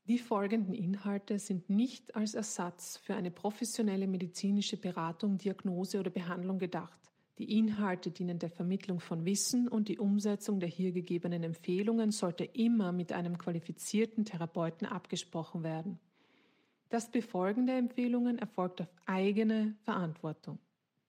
Die folgenden Inhalte sind nicht als Ersatz für eine professionelle medizinische Beratung, Diagnose oder Behandlung gedacht. Die Inhalte dienen der Vermittlung von Wissen und die Umsetzung der hier gegebenen Empfehlungen sollte immer mit einem qualifizierten Therapeuten abgesprochen werden. Das Befolgen der Empfehlungen erfolgt auf eigene Verantwortung.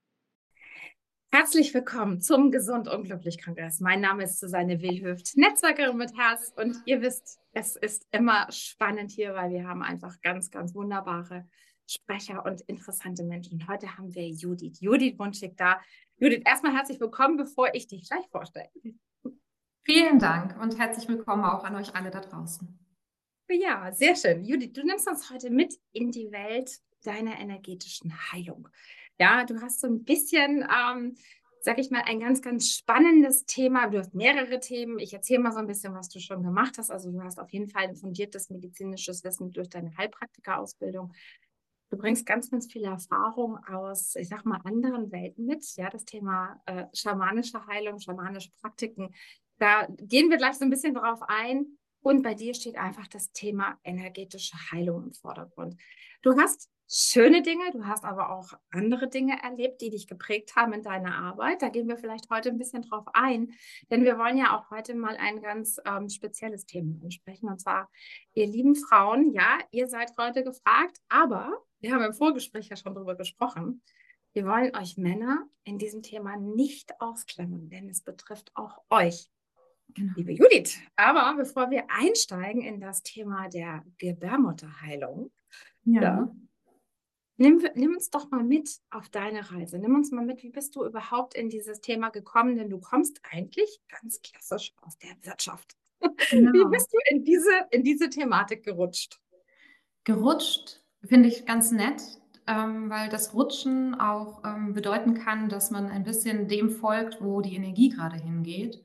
Herzlich willkommen zum Gesund-Unglücklich-Kongress. Mein Name ist Susanne Wilhöft, Netzwerkerin mit Herz. Und ihr wisst, es ist immer spannend hier, weil wir haben einfach ganz, ganz wunderbare Sprecher und interessante Menschen. Und heute haben wir Judith Wunschig da. Judith, erstmal herzlich willkommen, bevor ich dich gleich vorstelle. Vielen Dank und herzlich willkommen auch an euch alle da draußen. Ja, sehr schön. Judith, du nimmst uns heute mit in die Welt deiner energetischen Heilung. Ja, du hast so ein bisschen, sag ich mal, ein ganz, ganz spannendes Thema. Du hast mehrere Themen. Ich erzähle mal so ein bisschen, was du schon gemacht hast. Also du hast auf jeden Fall ein fundiertes medizinisches Wissen durch deine Heilpraktika-Ausbildung. Du bringst ganz, ganz viel Erfahrung aus, ich sag mal, anderen Welten mit. Ja, das Thema schamanische Heilung, schamanische Praktiken. Da gehen wir gleich so ein bisschen drauf ein. Und bei dir steht einfach das Thema energetische Heilung im Vordergrund. Du hast schöne Dinge, du hast aber auch andere Dinge erlebt, die dich geprägt haben in deiner Arbeit. Da gehen wir vielleicht heute ein bisschen drauf ein, denn wir wollen ja auch heute mal ein ganz spezielles Thema ansprechen. Und zwar, ihr lieben Frauen, ja, ihr seid heute gefragt, aber wir haben im Vorgespräch ja schon darüber gesprochen. Wir wollen euch Männer in diesem Thema nicht ausklammern, denn es betrifft auch euch. Genau. Liebe Judith, aber bevor wir einsteigen in das Thema der Gebärmutterheilung, ja, nimm uns doch mal mit auf deine Reise. Nimm uns mal mit, wie bist du überhaupt in dieses Thema gekommen? Denn du kommst eigentlich ganz klassisch aus der Wirtschaft. Genau. Wie bist du in diese Thematik gerutscht? Gerutscht finde ich ganz nett, weil das Rutschen auch bedeuten kann, dass man ein bisschen dem folgt, wo die Energie gerade hingeht.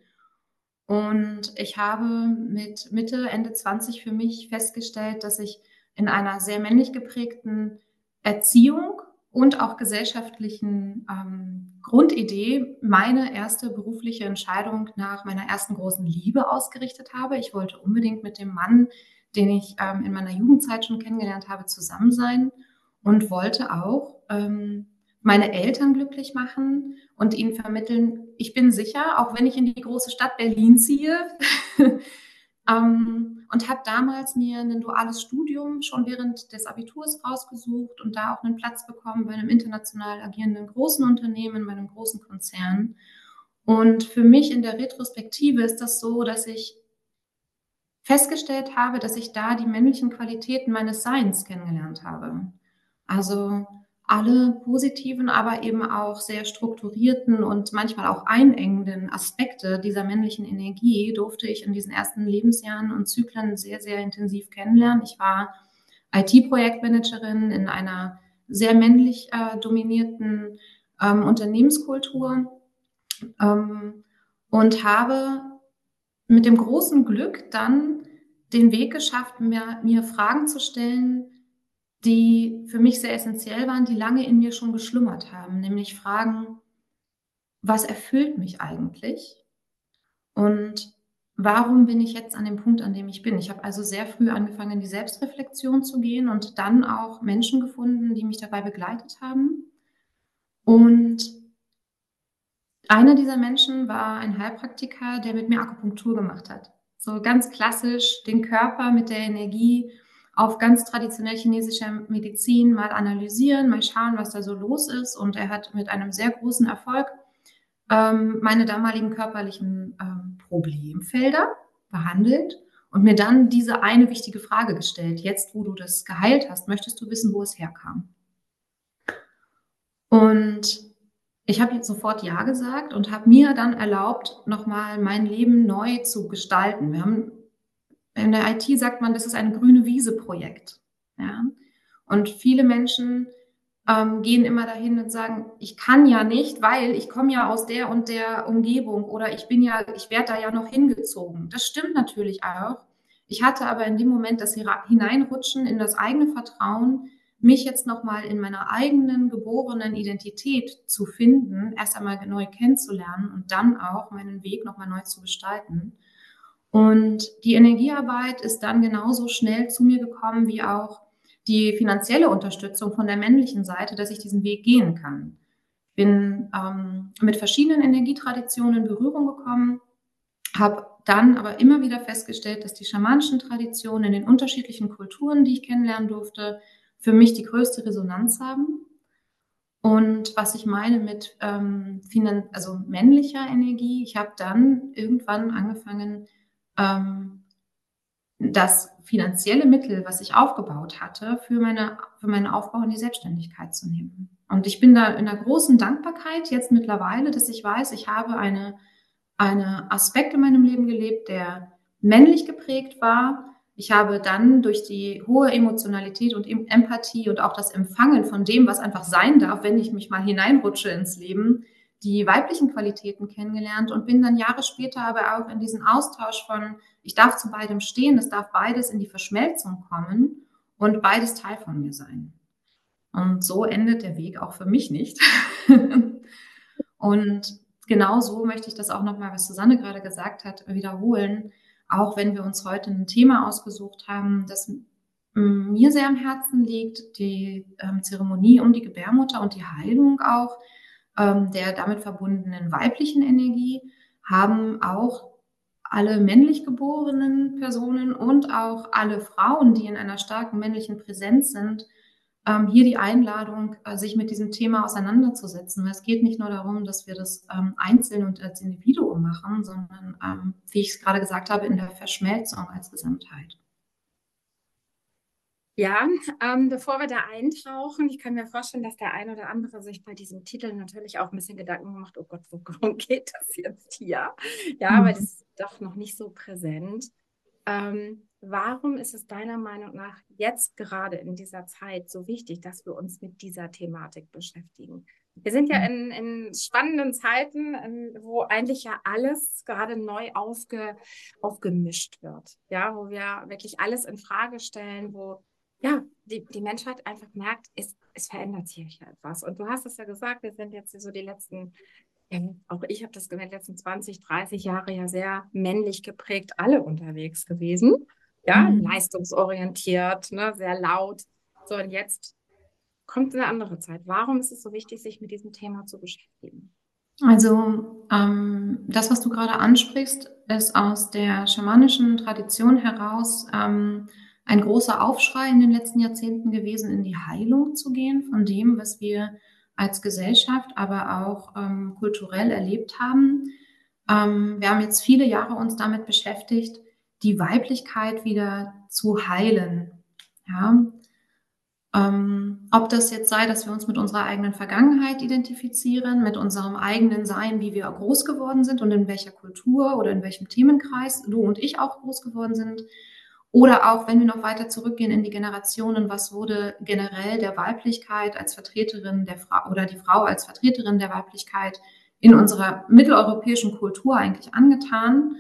Und ich habe mit Mitte, Ende 20 für mich festgestellt, dass ich in einer sehr männlich geprägten Erziehung und auch gesellschaftlichen Grundidee meine erste berufliche Entscheidung nach meiner ersten großen Liebe ausgerichtet habe. Ich wollte unbedingt mit dem Mann, den ich in meiner Jugendzeit schon kennengelernt habe, zusammen sein und wollte auch meine Eltern glücklich machen und ihnen vermitteln, ich bin sicher, auch wenn ich in die große Stadt Berlin ziehe, und habe damals mir ein duales Studium schon während des Abiturs rausgesucht und da auch einen Platz bekommen bei einem international agierenden großen Unternehmen, bei einem großen Konzern. Und für mich in der Retrospektive ist das so, dass ich festgestellt habe, dass ich da die männlichen Qualitäten meines Seins kennengelernt habe. Also alle positiven, aber eben auch sehr strukturierten und manchmal auch einengenden Aspekte dieser männlichen Energie durfte ich in diesen ersten Lebensjahren und Zyklen sehr, sehr intensiv kennenlernen. Ich war IT-Projektmanagerin in einer sehr männlich dominierten Unternehmenskultur und habe mit dem großen Glück dann den Weg geschafft, mir Fragen zu stellen, die für mich sehr essentiell waren, die lange in mir schon geschlummert haben, nämlich Fragen, was erfüllt mich eigentlich und warum bin ich jetzt an dem Punkt, an dem ich bin? Ich habe also sehr früh angefangen, in die Selbstreflexion zu gehen und dann auch Menschen gefunden, die mich dabei begleitet haben. Und einer dieser Menschen war ein Heilpraktiker, der mit mir Akupunktur gemacht hat. So ganz klassisch den Körper mit der Energie auf ganz traditionell chinesischer Medizin mal analysieren, mal schauen, was da so los ist. Und er hat mit einem sehr großen Erfolg meine damaligen körperlichen Problemfelder behandelt und mir dann diese eine wichtige Frage gestellt. Jetzt, wo du das geheilt hast, möchtest du wissen, wo es herkam? Und ich habe sofort Ja gesagt und habe mir dann erlaubt, nochmal mein Leben neu zu gestalten. Wir haben in der IT sagt man, das ist ein grüne Wiese-Projekt. Ja? Und viele Menschen gehen immer dahin und sagen, ich kann ja nicht, weil ich komme ja aus der und der Umgebung oder ich werde da ja noch hingezogen. Das stimmt natürlich auch. Ich hatte aber in dem Moment das Hineinrutschen in das eigene Vertrauen, mich jetzt nochmal in meiner eigenen geborenen Identität zu finden, erst einmal neu kennenzulernen und dann auch meinen Weg nochmal neu zu gestalten. Und die Energiearbeit ist dann genauso schnell zu mir gekommen wie auch die finanzielle Unterstützung von der männlichen Seite, dass ich diesen Weg gehen kann. Bin mit verschiedenen Energietraditionen in Berührung gekommen, habe dann aber immer wieder festgestellt, dass die schamanischen Traditionen in den unterschiedlichen Kulturen, die ich kennenlernen durfte, für mich die größte Resonanz haben. Und was ich meine mit also männlicher Energie, ich habe dann irgendwann angefangen, das finanzielle Mittel, was ich aufgebaut hatte, für meinen Aufbau in die Selbstständigkeit zu nehmen. Und ich bin da in einer großen Dankbarkeit jetzt mittlerweile, dass ich weiß, ich habe eine Aspekt in meinem Leben gelebt, der männlich geprägt war. Ich habe dann durch die hohe Emotionalität und Empathie und auch das Empfangen von dem, was einfach sein darf, wenn ich mich mal hineinrutsche ins Leben, die weiblichen Qualitäten kennengelernt und bin dann Jahre später aber auch in diesen Austausch von, ich darf zu beidem stehen, es darf beides in die Verschmelzung kommen und beides Teil von mir sein. Und so endet der Weg auch für mich nicht. Und genau so möchte ich das auch nochmal, was Susanne gerade gesagt hat, wiederholen. Auch wenn wir uns heute ein Thema ausgesucht haben, das mir sehr am Herzen liegt, die Zeremonie um die Gebärmutter und die Heilung auch der damit verbundenen weiblichen Energie, haben auch alle männlich geborenen Personen und auch alle Frauen, die in einer starken männlichen Präsenz sind, hier die Einladung, sich mit diesem Thema auseinanderzusetzen. Weil es geht nicht nur darum, dass wir das einzeln und als Individuum machen, sondern, wie ich es gerade gesagt habe, in der Verschmelzung als Gesamtheit. Ja, bevor wir da eintauchen, ich kann mir vorstellen, dass der ein oder andere sich bei diesem Titel natürlich auch ein bisschen Gedanken macht, oh Gott, worum geht das jetzt hier? Ja, weil das ist doch noch nicht so präsent. Warum ist es deiner Meinung nach jetzt gerade in dieser Zeit so wichtig, dass wir uns mit dieser Thematik beschäftigen? Wir sind ja in spannenden Zeiten, wo eigentlich ja alles gerade neu aufgemischt wird, ja, wo wir wirklich alles in Frage stellen, wo ja, die Menschheit einfach merkt, es verändert sich hier etwas. Und du hast es ja gesagt, wir sind jetzt so die letzten, auch ich habe das gemerkt, die letzten 20, 30 Jahre ja sehr männlich geprägt, alle unterwegs gewesen. Ja, leistungsorientiert, ne, sehr laut. So, und jetzt kommt eine andere Zeit. Warum ist es so wichtig, sich mit diesem Thema zu beschäftigen? Also das, was du gerade ansprichst, ist aus der schamanischen Tradition heraus ein großer Aufschrei in den letzten Jahrzehnten gewesen, in die Heilung zu gehen von dem, was wir als Gesellschaft, aber auch kulturell erlebt haben. Wir haben jetzt viele Jahre uns damit beschäftigt, die Weiblichkeit wieder zu heilen. Ja? Ob das jetzt sei, dass wir uns mit unserer eigenen Vergangenheit identifizieren, mit unserem eigenen Sein, wie wir groß geworden sind und in welcher Kultur oder in welchem Themenkreis du und ich auch groß geworden sind. Oder auch, wenn wir noch weiter zurückgehen in die Generationen, was wurde generell der Weiblichkeit als Vertreterin der Frau oder die Frau als Vertreterin der Weiblichkeit in unserer mitteleuropäischen Kultur eigentlich angetan?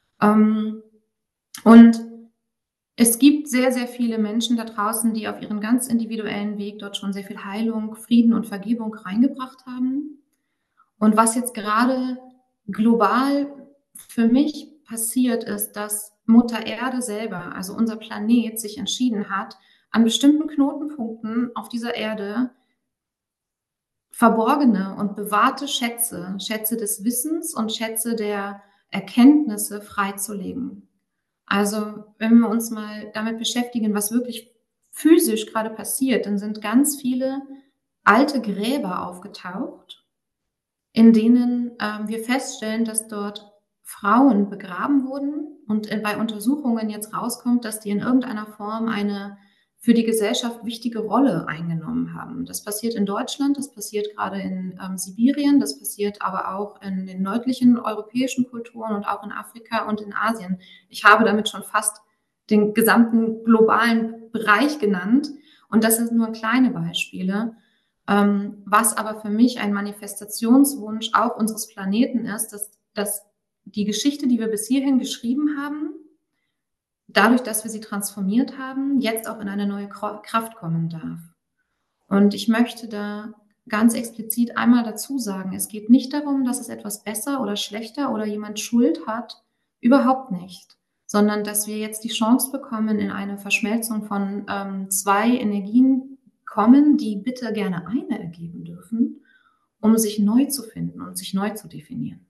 Und es gibt sehr, sehr viele Menschen da draußen, die auf ihren ganz individuellen Weg dort schon sehr viel Heilung, Frieden und Vergebung reingebracht haben. Und was jetzt gerade global für mich passiert ist, dass Mutter Erde selber, also unser Planet, sich entschieden hat, an bestimmten Knotenpunkten auf dieser Erde verborgene und bewahrte Schätze, Schätze des Wissens und Schätze der Erkenntnisse freizulegen. Also wenn wir uns mal damit beschäftigen, was wirklich physisch gerade passiert, dann sind ganz viele alte Gräber aufgetaucht, in denen wir feststellen, dass dort Frauen begraben wurden und bei Untersuchungen jetzt rauskommt, dass die in irgendeiner Form eine für die Gesellschaft wichtige Rolle eingenommen haben. Das passiert in Deutschland, das passiert gerade in Sibirien, das passiert aber auch in den nördlichen europäischen Kulturen und auch in Afrika und in Asien. Ich habe damit schon fast den gesamten globalen Bereich genannt und das sind nur kleine Beispiele. Was aber für mich ein Manifestationswunsch auch unseres Planeten ist, dass die Geschichte, die wir bis hierhin geschrieben haben, dadurch, dass wir sie transformiert haben, jetzt auch in eine neue Kraft kommen darf. Und ich möchte da ganz explizit einmal dazu sagen, es geht nicht darum, dass es etwas besser oder schlechter oder jemand Schuld hat. Überhaupt nicht. sondern dass wir jetzt die Chance bekommen, in eine Verschmelzung von 2 Energien kommen, die bitte gerne eine ergeben dürfen, um sich neu zu finden und sich neu zu definieren.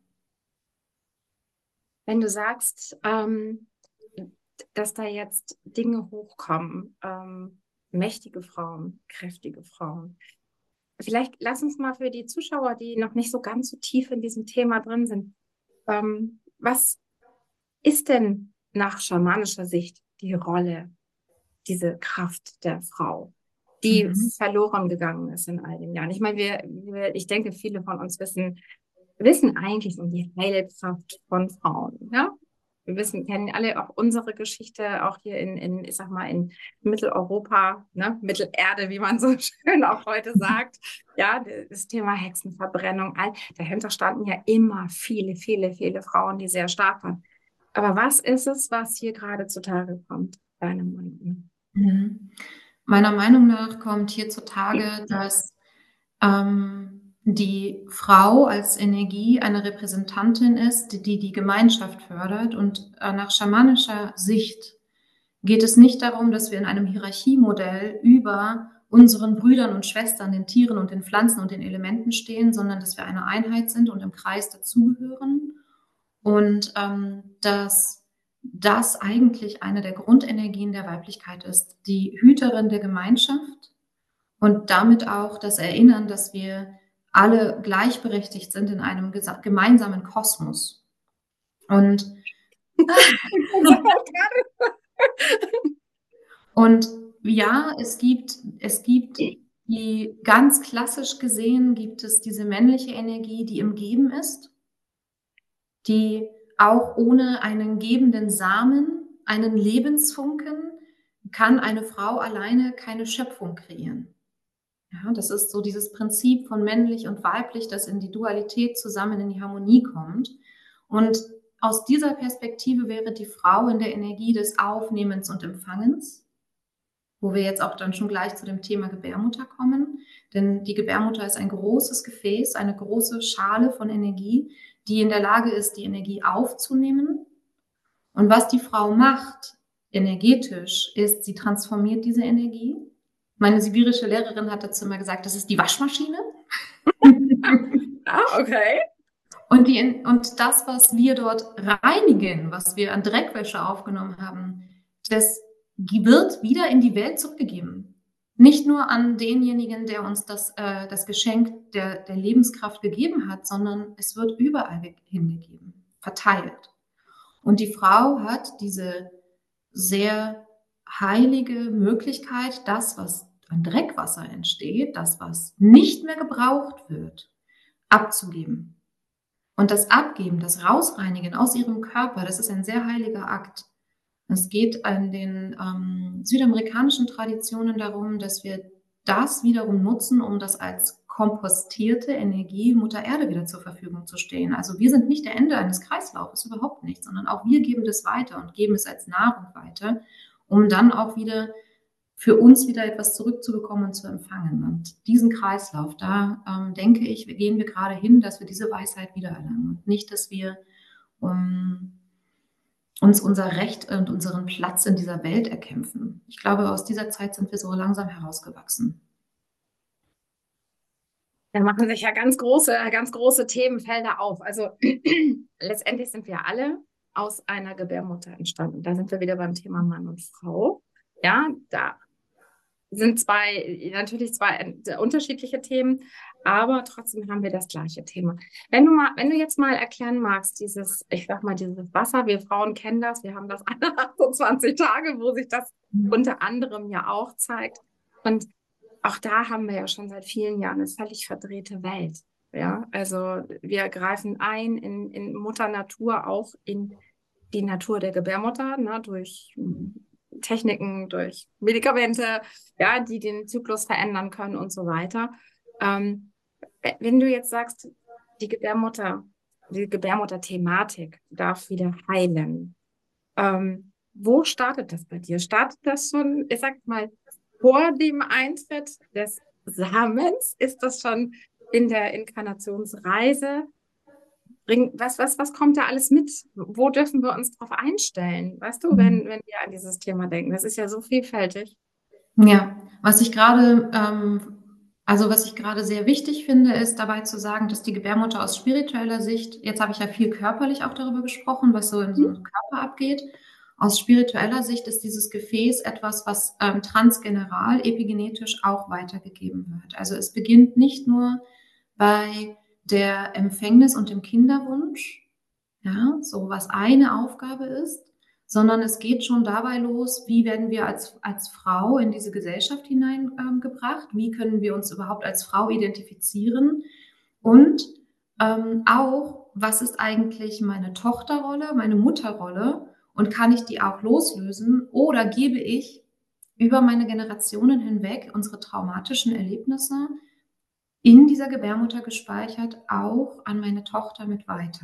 Wenn du sagst, dass da jetzt Dinge hochkommen, mächtige Frauen, kräftige Frauen. Vielleicht lass uns mal für die Zuschauer, die noch nicht so ganz so tief in diesem Thema drin sind, was ist denn nach schamanischer Sicht die Rolle, diese Kraft der Frau, die verloren gegangen ist in all den Jahren? Ich meine, ich denke, viele von uns wissen eigentlich um die Heilkraft von Frauen, ja? Wir kennen alle auch unsere Geschichte, auch hier ich sag mal, in Mitteleuropa, ne? Mittelerde, wie man so schön auch heute sagt. Ja, das Thema Hexenverbrennung. Dahinter standen ja immer viele, viele, viele Frauen, die sehr stark waren. Aber was ist es, was hier gerade zutage kommt, deiner Meinung nach? Meiner Meinung nach kommt hier zutage, dass die Frau als Energie eine Repräsentantin ist, die die Gemeinschaft fördert. Und nach schamanischer Sicht geht es nicht darum, dass wir in einem Hierarchiemodell über unseren Brüdern und Schwestern, den Tieren und den Pflanzen und den Elementen stehen, sondern dass wir eine Einheit sind und im Kreis dazugehören. Und dass das eigentlich eine der Grundenergien der Weiblichkeit ist, die Hüterin der Gemeinschaft und damit auch das Erinnern, dass wir alle gleichberechtigt sind in einem gemeinsamen Kosmos. Und ja, es gibt die ganz klassisch gesehen, gibt es diese männliche Energie, die im Geben ist, die auch ohne einen gebenden Samen, einen Lebensfunken, kann eine Frau alleine keine Schöpfung kreieren. Ja, das ist so dieses Prinzip von männlich und weiblich, das in die Dualität zusammen in die Harmonie kommt. Und aus dieser Perspektive wäre die Frau in der Energie des Aufnehmens und Empfangens, wo wir jetzt auch dann schon gleich zu dem Thema Gebärmutter kommen. Denn die Gebärmutter ist ein großes Gefäß, eine große Schale von Energie, die in der Lage ist, die Energie aufzunehmen. Und was die Frau macht, energetisch, ist, sie transformiert diese Energie. Meine sibirische Lehrerin hat dazu immer gesagt, das ist die Waschmaschine. Okay. Und das, was wir dort reinigen, was wir an Dreckwäsche aufgenommen haben, das wird wieder in die Welt zurückgegeben. Nicht nur an denjenigen, der uns das Geschenk der Lebenskraft gegeben hat, sondern es wird überall hingegeben, verteilt. Und die Frau hat diese sehr heilige Möglichkeit, das, was an Dreckwasser entsteht, das, was nicht mehr gebraucht wird, abzugeben. Und das Abgeben, das Rausreinigen aus ihrem Körper, das ist ein sehr heiliger Akt. Es geht an den südamerikanischen Traditionen darum, dass wir das wiederum nutzen, um das als kompostierte Energie Mutter Erde wieder zur Verfügung zu stehen. Also wir sind nicht der Ende eines Kreislaufes, überhaupt nicht, sondern auch wir geben das weiter und geben es als Nahrung weiter, um dann auch wieder für uns wieder etwas zurückzubekommen und zu empfangen. Und diesen Kreislauf, da denke ich, gehen wir gerade hin, dass wir diese Weisheit wiedererlangen. Und nicht, dass wir uns unser Recht und unseren Platz in dieser Welt erkämpfen. Ich glaube, aus dieser Zeit sind wir so langsam herausgewachsen. Da machen sich ja ganz große Themenfelder auf. Also letztendlich sind wir alle aus einer Gebärmutter entstanden. Da sind wir wieder beim Thema Mann und Frau. Ja, da sind natürlich zwei unterschiedliche Themen, aber trotzdem haben wir das gleiche Thema. Wenn du jetzt mal erklären magst, dieses Wasser, wir Frauen kennen das, wir haben das alle 28 Tage, wo sich das unter anderem ja auch zeigt. Und auch da haben wir ja schon seit vielen Jahren eine völlig verdrehte Welt. Ja, also wir greifen ein in Mutter Natur, auch in die Natur der Gebärmutter, ne, durch Techniken, durch Medikamente, ja, die den Zyklus verändern können und so weiter. Wenn du jetzt sagst, die Gebärmutter-Thematik darf wieder heilen, wo startet das bei dir? Startet das schon, ich sag mal, vor dem Eintritt des Samens? Ist das schon in der Inkarnationsreise? Was kommt da alles mit? Wo dürfen wir uns drauf einstellen? Weißt du, wenn wir an dieses Thema denken, das ist ja so vielfältig. Ja, was ich gerade sehr wichtig finde, ist dabei zu sagen, dass die Gebärmutter aus spiritueller Sicht, jetzt habe ich ja viel körperlich auch darüber gesprochen, was so in so einem Körper abgeht. Aus spiritueller Sicht ist dieses Gefäß etwas, was transgeneral, epigenetisch auch weitergegeben wird. Also es beginnt nicht nur bei der Empfängnis und dem Kinderwunsch, ja, so was eine Aufgabe ist, sondern es geht schon dabei los, wie werden wir als Frau in diese Gesellschaft hineingebracht, wie können wir uns überhaupt als Frau identifizieren und auch, was ist eigentlich meine Tochterrolle, meine Mutterrolle und kann ich die auch loslösen oder gebe ich über meine Generationen hinweg unsere traumatischen Erlebnisse in dieser Gebärmutter gespeichert auch an meine Tochter mit weiter.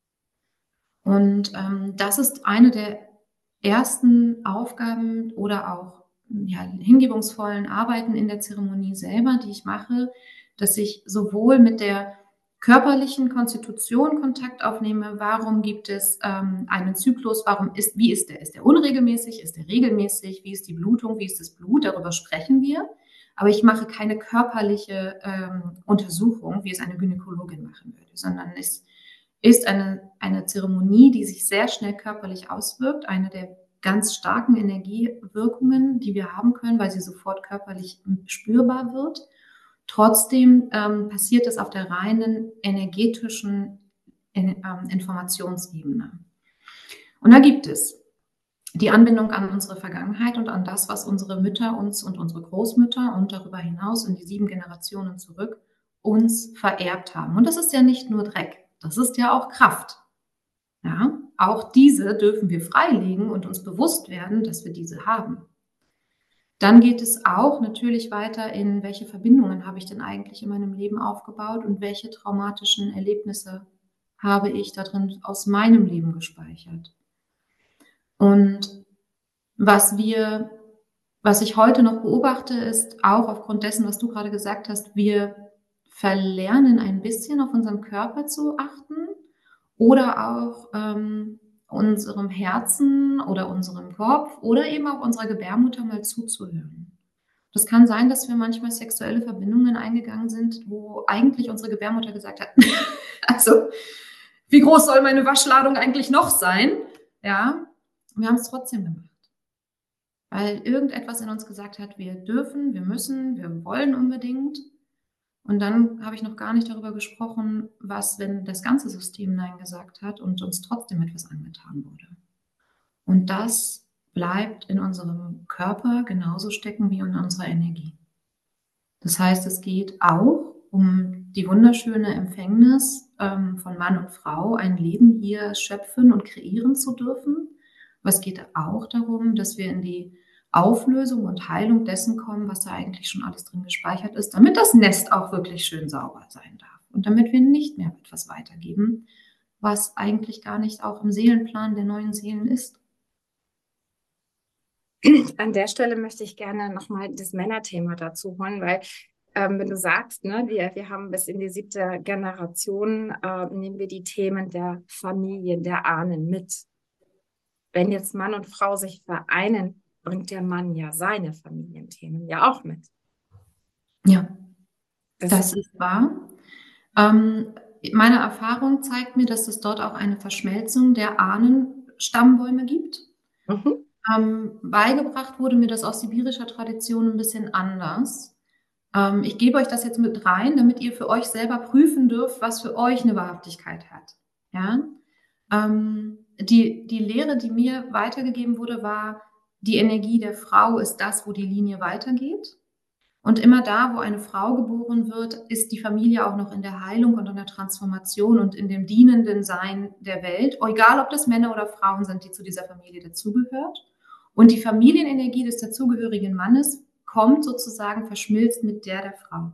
Und das ist eine der ersten Aufgaben oder auch hingebungsvollen Arbeiten in der Zeremonie selber, die ich mache, dass ich sowohl mit der körperlichen Konstitution Kontakt aufnehme, warum gibt es einen Zyklus, wie ist der? Ist der unregelmäßig? Ist der regelmäßig? Wie ist die Blutung? Wie ist das Blut? Darüber sprechen wir. Aber ich mache keine körperliche Untersuchung, wie es eine Gynäkologin machen würde, sondern es ist eine Zeremonie, die sich sehr schnell körperlich auswirkt, eine der ganz starken Energiewirkungen, die wir haben können, weil sie sofort körperlich spürbar wird. Trotzdem passiert es auf der reinen energetischen Informationsebene. Und da gibt es die Anbindung an unsere Vergangenheit und an das, was unsere Mütter uns und unsere Großmütter und darüber hinaus in die 7 Generationen zurück uns vererbt haben. Und das ist ja nicht nur Dreck. Das ist ja auch Kraft. Ja, auch diese dürfen wir freilegen und uns bewusst werden, dass wir diese haben. Dann geht es auch natürlich weiter in, welche Verbindungen habe ich denn eigentlich in meinem Leben aufgebaut und welche traumatischen Erlebnisse habe ich da drin aus meinem Leben gespeichert. Und was ich heute noch beobachte, ist auch aufgrund dessen, was du gerade gesagt hast, wir verlernen ein bisschen auf unseren Körper zu achten oder auch unserem Herzen oder unserem Kopf oder eben auch unserer Gebärmutter mal zuzuhören. Das kann sein, dass wir manchmal sexuelle Verbindungen eingegangen sind, wo eigentlich unsere Gebärmutter gesagt hat, also wie groß soll meine Waschladung eigentlich noch sein? Ja, wir haben es trotzdem gemacht. Weil irgendetwas in uns gesagt hat, wir dürfen, wir müssen, wir wollen unbedingt. Und dann habe ich noch gar nicht darüber gesprochen, was, wenn das ganze System Nein gesagt hat und uns trotzdem etwas angetan wurde. Und das bleibt in unserem Körper genauso stecken wie in unserer Energie. Das heißt, es geht auch um die wunderschöne Empfängnis von Mann und Frau, ein Leben hier schöpfen und kreieren zu dürfen. Aber es geht auch darum, dass wir in die Auflösung und Heilung dessen kommen, was da eigentlich schon alles drin gespeichert ist, damit das Nest auch wirklich schön sauber sein darf und damit wir nicht mehr etwas weitergeben, was eigentlich gar nicht auch im Seelenplan der neuen Seelen ist. An der Stelle möchte ich gerne nochmal das Männerthema dazu holen, weil wenn du sagst, ne, wir haben bis in die 7. Generation, nehmen wir die Themen der Familien, der Ahnen mit. Wenn jetzt Mann und Frau sich vereinen, bringt der Mann ja seine Familienthemen ja auch mit. Ja, das ist wahr. Meine Erfahrung zeigt mir, dass es dort auch eine Verschmelzung der Ahnenstammbäume gibt. Beigebracht wurde mir das aus sibirischer Tradition ein bisschen anders. Ich gebe euch das jetzt mit rein, damit ihr für euch selber prüfen dürft, was für euch eine Wahrhaftigkeit hat. Ja? Die Lehre, die mir weitergegeben wurde, war, die Energie der Frau ist das, wo die Linie weitergeht. Und immer da, wo eine Frau geboren wird, ist die Familie auch noch in der Heilung und in der Transformation und in dem dienenden Sein der Welt, egal ob das Männer oder Frauen sind, die zu dieser Familie dazugehört. Und die Familienenergie des dazugehörigen Mannes kommt sozusagen verschmilzt mit der Frau.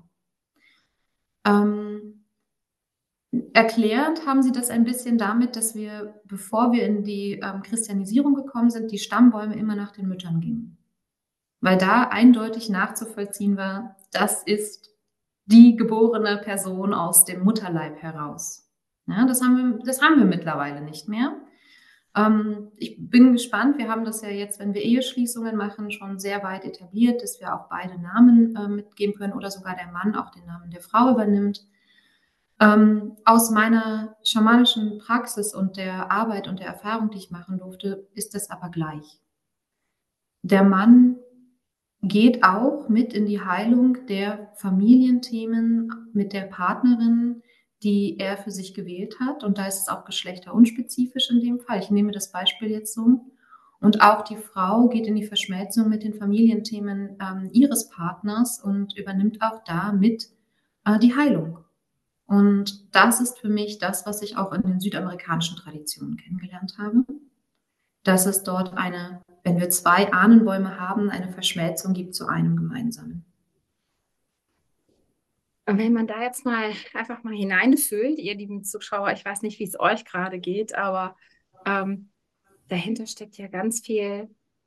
Erklärt haben sie das ein bisschen damit, dass wir, bevor wir in die Christianisierung gekommen sind, die Stammbäume immer nach den Müttern gingen. Weil da eindeutig nachzuvollziehen war, das ist die geborene Person aus dem Mutterleib heraus. Ja, das haben wir mittlerweile nicht mehr. Ich bin gespannt. Wir haben das ja jetzt, wenn wir Eheschließungen machen, schon sehr weit etabliert, dass wir auch beide Namen mitgeben können oder sogar der Mann auch den Namen der Frau übernimmt. Aus meiner schamanischen Praxis und der Arbeit und der Erfahrung, die ich machen durfte, ist das aber gleich. Der Mann geht auch mit in die Heilung der Familienthemen mit der Partnerin, die er für sich gewählt hat. Und da ist es auch geschlechterunspezifisch in dem Fall. Ich nehme das Beispiel jetzt so. Und auch die Frau geht in die Verschmelzung mit den Familienthemen ihres Partners und übernimmt auch da mit die Heilung. Und das ist für mich das, was ich auch in den südamerikanischen Traditionen kennengelernt habe, dass es dort wenn wir 2 Ahnenbäume haben, eine Verschmelzung gibt zu einem gemeinsamen. Und wenn man da jetzt mal einfach mal hineinfühlt, ihr lieben Zuschauer, ich weiß nicht, wie es euch gerade geht, aber dahinter steckt ja ganz viel,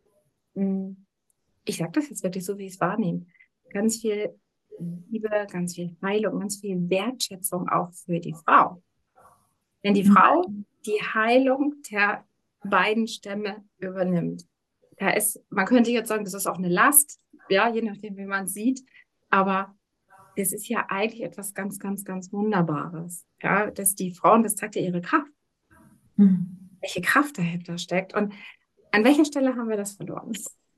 ich sage das jetzt wirklich so, wie ich es wahrnehme, ganz viel Liebe, ganz viel Heilung, ganz viel Wertschätzung auch für die Frau. Wenn die Frau die Heilung der beiden Stämme übernimmt, man könnte jetzt sagen, das ist auch eine Last, ja, je nachdem, wie man es sieht, aber das ist ja eigentlich etwas ganz, ganz, ganz Wunderbares, ja, dass die Frauen, das zeigt ja ihre Kraft, welche Kraft dahinter steckt und an welcher Stelle haben wir das verloren?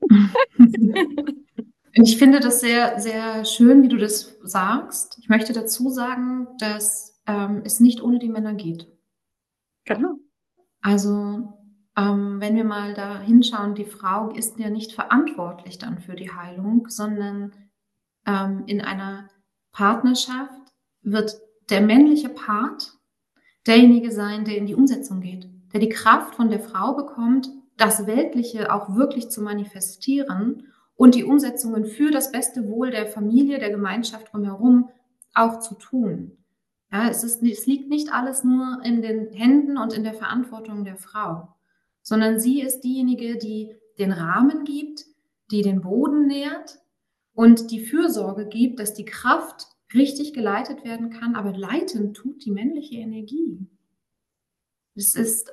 Ich finde das sehr, sehr schön, wie du das sagst. Ich möchte dazu sagen, dass es nicht ohne die Männer geht. Genau. Also wenn wir mal da hinschauen, die Frau ist ja nicht verantwortlich dann für die Heilung, sondern in einer Partnerschaft wird der männliche Part derjenige sein, der in die Umsetzung geht, der die Kraft von der Frau bekommt, das Weltliche auch wirklich zu manifestieren und die Umsetzungen für das beste Wohl der Familie, der Gemeinschaft drumherum auch zu tun. Ja, es liegt nicht alles nur in den Händen und in der Verantwortung der Frau, sondern sie ist diejenige, die den Rahmen gibt, die den Boden nährt und die Fürsorge gibt, dass die Kraft richtig geleitet werden kann, aber leiten tut die männliche Energie. Es ist,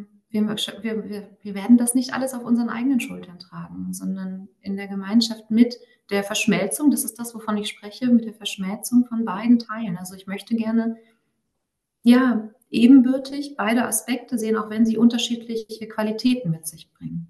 wir werden das nicht alles auf unseren eigenen Schultern tragen, sondern in der Gemeinschaft mit der Verschmelzung, das ist das, wovon ich spreche, mit der Verschmelzung von beiden Teilen. Also ich möchte gerne, ja, ebenbürtig beide Aspekte sehen, auch wenn sie unterschiedliche Qualitäten mit sich bringen.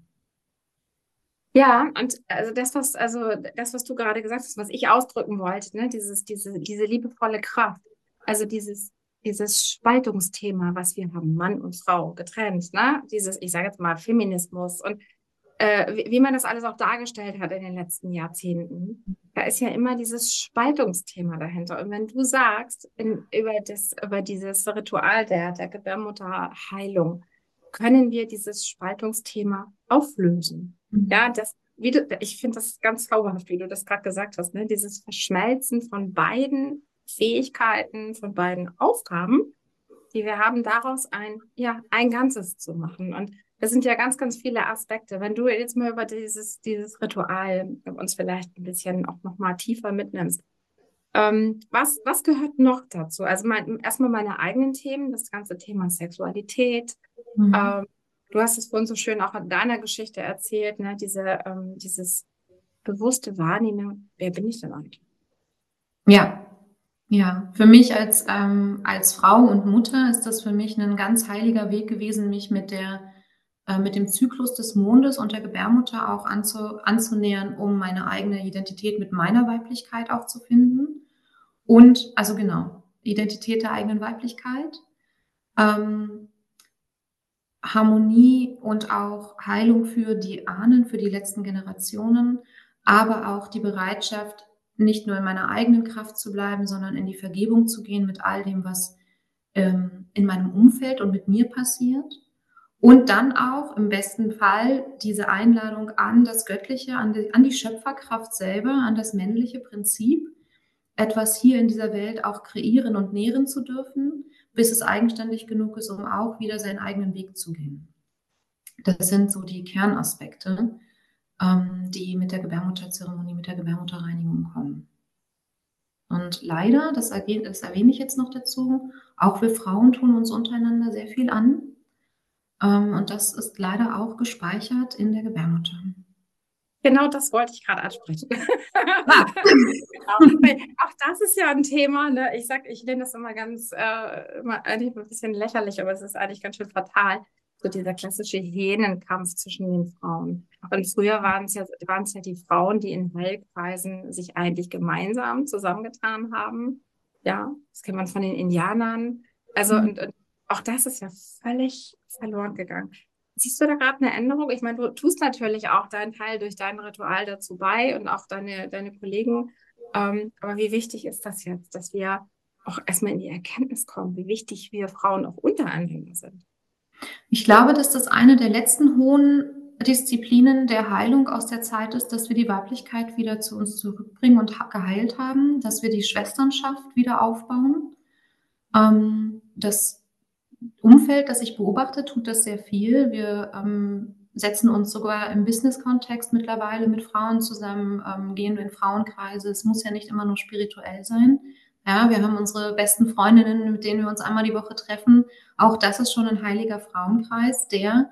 Ja, und das, was du gerade gesagt hast, was ich ausdrücken wollte, ne, diese liebevolle Kraft, also dieses Spaltungsthema, was wir haben, Mann und Frau getrennt, ne, ich sage jetzt mal Feminismus und wie man das alles auch dargestellt hat in den letzten Jahrzehnten, da ist ja immer dieses Spaltungsthema dahinter. Und wenn du sagst, über dieses Ritual der Gebärmutterheilung, können wir dieses Spaltungsthema auflösen. Ja, ich finde das ganz zauberhaft, wie du das gerade gesagt hast, ne? Dieses Verschmelzen von beiden Fähigkeiten, von beiden Aufgaben, die wir haben, daraus ein Ganzes zu machen. Und das sind ja ganz, ganz viele Aspekte. Wenn du jetzt mal über dieses Ritual uns vielleicht ein bisschen auch nochmal tiefer mitnimmst, was gehört noch dazu? Also erstmal meine eigenen Themen, das ganze Thema Sexualität. Du hast es vorhin so schön auch in deiner Geschichte erzählt, ne? Dieses bewusste Wahrnehmen, wer bin ich denn eigentlich? Ja, für mich als Frau und Mutter ist das für mich ein ganz heiliger Weg gewesen, mich mit dem Zyklus des Mondes und der Gebärmutter auch anzunähern, um meine eigene Identität mit meiner Weiblichkeit auch zu finden. Und, also genau, Identität der eigenen Weiblichkeit, Harmonie und auch Heilung für die Ahnen, für die letzten Generationen, aber auch die Bereitschaft, nicht nur in meiner eigenen Kraft zu bleiben, sondern in die Vergebung zu gehen mit all dem, was in meinem Umfeld und mit mir passiert. Und dann auch im besten Fall diese Einladung an das Göttliche, an die Schöpferkraft selber, an das männliche Prinzip, etwas hier in dieser Welt auch kreieren und nähren zu dürfen, bis es eigenständig genug ist, um auch wieder seinen eigenen Weg zu gehen. Das sind so die Kernaspekte, die mit der Gebärmutterzeremonie, mit der Gebärmutterreinigung kommen. Und leider, das erwähne ich jetzt noch dazu, auch wir Frauen tun uns untereinander sehr viel an. Und das ist leider auch gespeichert in der Gebärmutter. Genau das wollte ich gerade ansprechen. Ah. Genau. Weil auch das ist ja ein Thema, ne? Ich nenne das immer immer eigentlich ein bisschen lächerlich, aber es ist eigentlich ganz schön fatal. So dieser klassische Hyänenkampf zwischen den Frauen. Und früher waren es ja die Frauen, die in Heilkreisen sich eigentlich gemeinsam zusammengetan haben. Ja, das kennt man von den Indianern. Also, und auch das ist ja völlig verloren gegangen. Siehst du da gerade eine Änderung? Ich meine, du tust natürlich auch deinen Teil durch dein Ritual dazu bei und auch deine Kollegen. Aber wie wichtig ist das jetzt, dass wir auch erstmal in die Erkenntnis kommen, wie wichtig wir Frauen auch untereinander sind? Ich glaube, dass das eine der letzten hohen Disziplinen der Heilung aus der Zeit ist, dass wir die Weiblichkeit wieder zu uns zurückbringen und geheilt haben, dass wir die Schwesternschaft wieder aufbauen. Das Umfeld, das ich beobachte, tut das sehr viel. Wir setzen uns sogar im Business-Kontext mittlerweile mit Frauen zusammen, gehen in Frauenkreise. Es muss ja nicht immer nur spirituell sein. Ja, wir haben unsere besten Freundinnen, mit denen wir uns einmal die Woche treffen. Auch das ist schon ein heiliger Frauenkreis, der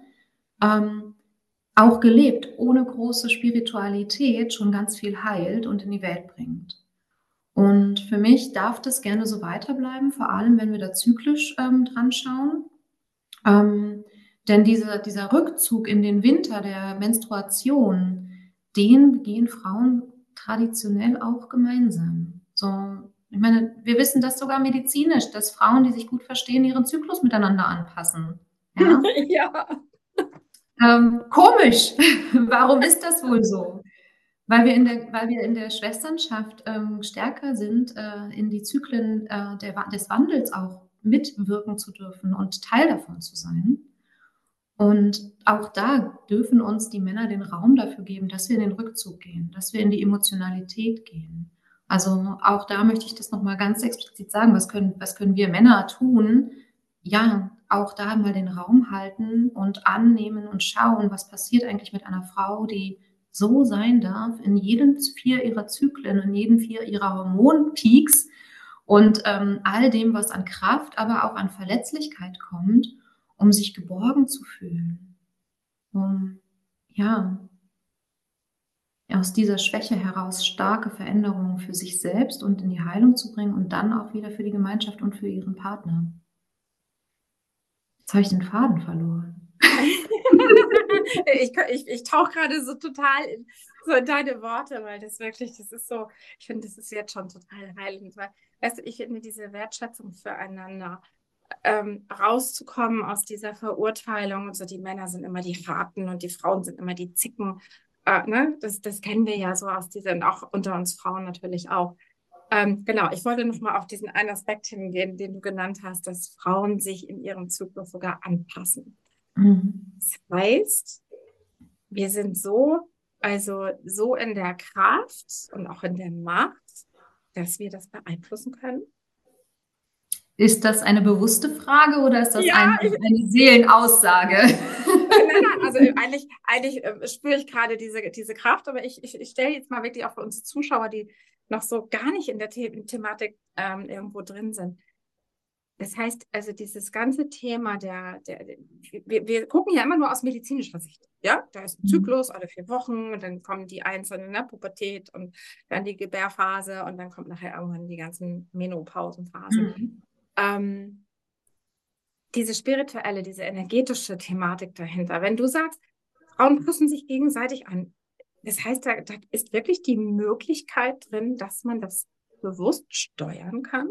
auch gelebt, ohne große Spiritualität, schon ganz viel heilt und in die Welt bringt. Und für mich darf das gerne so weiterbleiben, vor allem wenn wir da zyklisch dran schauen. Denn dieser Rückzug in den Winter der Menstruation, den begehen Frauen traditionell auch gemeinsam. So, ich meine, wir wissen das sogar medizinisch, dass Frauen, die sich gut verstehen, ihren Zyklus miteinander anpassen. Ja? Ja. Komisch. Warum ist das wohl so? Weil wir in der Schwesternschaft stärker sind, in die Zyklen des Wandels auch mitwirken zu dürfen und Teil davon zu sein. Und auch da dürfen uns die Männer den Raum dafür geben, dass wir in den Rückzug gehen, dass wir in die Emotionalität gehen. Also auch da möchte ich das nochmal ganz explizit sagen, was können wir Männer tun? Ja, auch da mal den Raum halten und annehmen und schauen, was passiert eigentlich mit einer Frau, die so sein darf, in jedem 4 ihrer Zyklen, in jedem 4 ihrer Hormonpeaks und all dem, was an Kraft, aber auch an Verletzlichkeit kommt, um sich geborgen zu fühlen. Ja, aus dieser Schwäche heraus starke Veränderungen für sich selbst und in die Heilung zu bringen und dann auch wieder für die Gemeinschaft und für ihren Partner. Jetzt habe ich den Faden verloren. Ich tauche gerade so total in deine Worte, weil das ist so, ich finde, das ist jetzt schon total heilend, weil, weißt du, ich finde diese Wertschätzung füreinander, rauszukommen aus dieser Verurteilung und so, die Männer sind immer die Harten und die Frauen sind immer die Zicken, ne? Das kennen wir ja so aus dieser, und auch unter uns Frauen natürlich auch. Genau, ich wollte noch mal auf diesen einen Aspekt hingehen, den du genannt hast, dass Frauen sich in ihrem Zyklus sogar anpassen. Das heißt, wir sind so in der Kraft und auch in der Macht, dass wir das beeinflussen können. Ist das eine bewusste Frage oder ist das eine Seelenaussage? Nein, also eigentlich spüre ich gerade diese Kraft, aber ich stelle jetzt mal wirklich auch für unsere Zuschauer, die noch so gar nicht in der Thematik irgendwo drin sind. Das heißt, also dieses ganze Thema wir gucken ja immer nur aus medizinischer Sicht. Ja, da ist ein Zyklus alle 4 Wochen und dann kommen die einzelnen, ne, Pubertät und dann die Gebärphase und dann kommt nachher irgendwann die ganzen Menopausenphasen. Diese spirituelle, diese energetische Thematik dahinter. Wenn du sagst, Frauen passen sich gegenseitig an, das heißt, da ist wirklich die Möglichkeit drin, dass man das bewusst steuern kann?